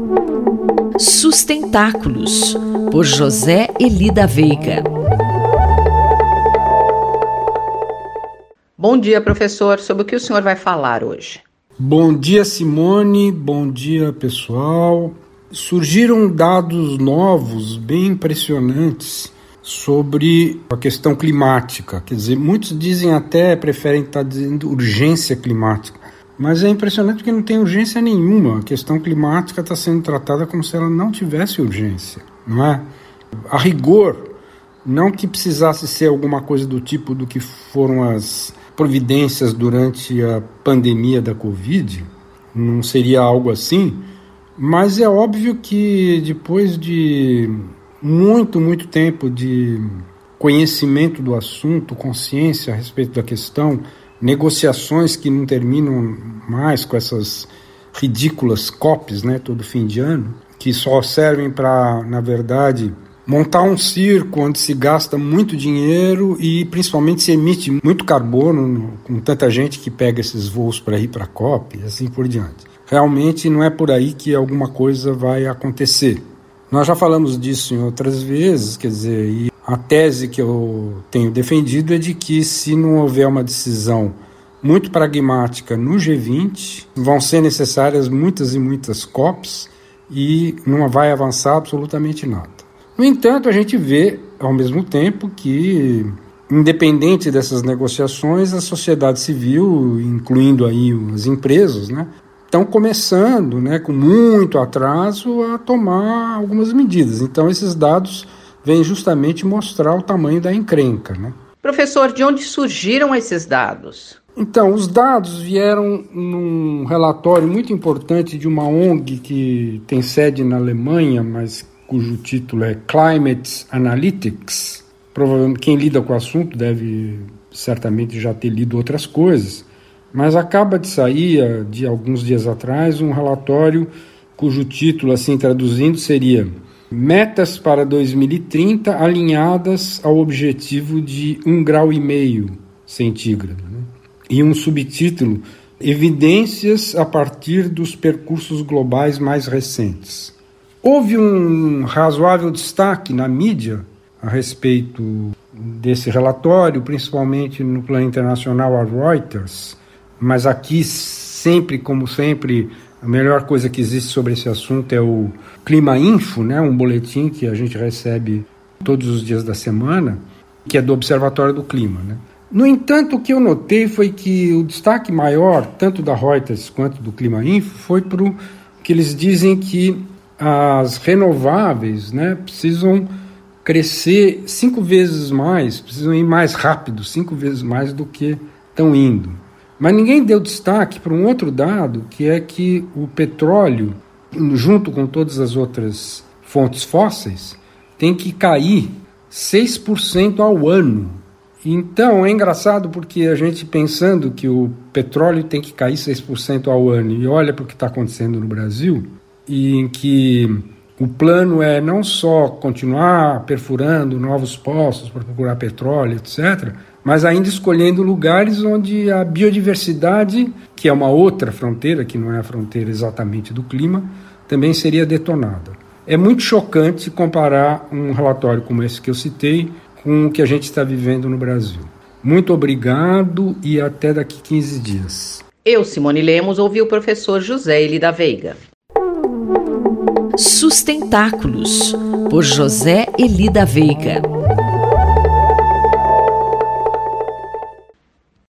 Sustentáculos, por José Eli da Veiga. Bom dia, professor. Sobre o que o senhor vai falar hoje? Bom dia, Simone. Bom dia, pessoal. Surgiram dados novos, bem impressionantes, sobre a questão climática. Quer dizer, muitos dizem até, preferem estar dizendo urgência climática. Mas é impressionante porque não tem urgência nenhuma. A questão climática está sendo tratada como se ela não tivesse urgência, não é? A rigor, não que precisasse ser alguma coisa do tipo do que foram as providências durante a pandemia da Covid, não seria algo assim, mas é óbvio que depois de muito tempo de conhecimento do assunto, consciência a respeito da questão, negociações que não terminam mais com essas ridículas COPs, né, todo fim de ano, que só servem para, na verdade, montar um circo onde se gasta muito dinheiro e principalmente se emite muito carbono com tanta gente que pega esses voos para ir para a COP e assim por diante. Realmente não é por aí que alguma coisa vai acontecer. Nós já falamos disso em outras vezes, quer dizer, e a tese que eu tenho defendido é de que se não houver uma decisão muito pragmática no G20, vão ser necessárias muitas e muitas COPs e não vai avançar absolutamente nada. No entanto, a gente vê, ao mesmo tempo, que, independente dessas negociações, a sociedade civil, incluindo aí as empresas, né, estão começando, né, com muito atraso, a tomar algumas medidas. Então, esses dados vêm justamente mostrar o tamanho da encrenca, né? Professor, de onde surgiram esses dados? Então, os dados vieram num relatório muito importante de uma ONG que tem sede na Alemanha, mas cujo título é Climate Analytics. Provavelmente quem lida com o assunto deve certamente já ter lido outras coisas, mas acaba de sair, de alguns dias atrás, um relatório cujo título, assim traduzindo, seria Metas para 2030 alinhadas ao objetivo de 1,5 grau centígrado, né? E um subtítulo, Evidências a partir dos percursos globais mais recentes. Houve um razoável destaque na mídia a respeito desse relatório, principalmente no plano internacional a Reuters, mas aqui sempre, como sempre, a melhor coisa que existe sobre esse assunto é o Clima Info, né, um boletim que a gente recebe todos os dias da semana, que é do Observatório do Clima, né? No entanto, o que eu notei foi que o destaque maior, tanto da Reuters quanto do Clima Info, foi para o que eles dizem que as renováveis, né, precisam crescer 5 vezes mais, precisam ir mais rápido, 5 vezes mais do que estão indo. Mas ninguém deu destaque para um outro dado, que é que o petróleo, junto com todas as outras fontes fósseis, tem que cair 6% ao ano. Então é engraçado porque a gente pensando que o petróleo tem que cair 6% ao ano e olha para o que está acontecendo no Brasil, e em que o plano é não só continuar perfurando novos poços para procurar petróleo, etc., mas ainda escolhendo lugares onde a biodiversidade, que é uma outra fronteira, que não é a fronteira exatamente do clima, também seria detonada. É muito chocante comparar um relatório como esse que eu citei com o que a gente está vivendo no Brasil. Muito obrigado e até daqui 15 dias. Eu, Simone Lemos, ouvi o professor José Eli da Veiga. Sustentáculos, por José Eli da Veiga.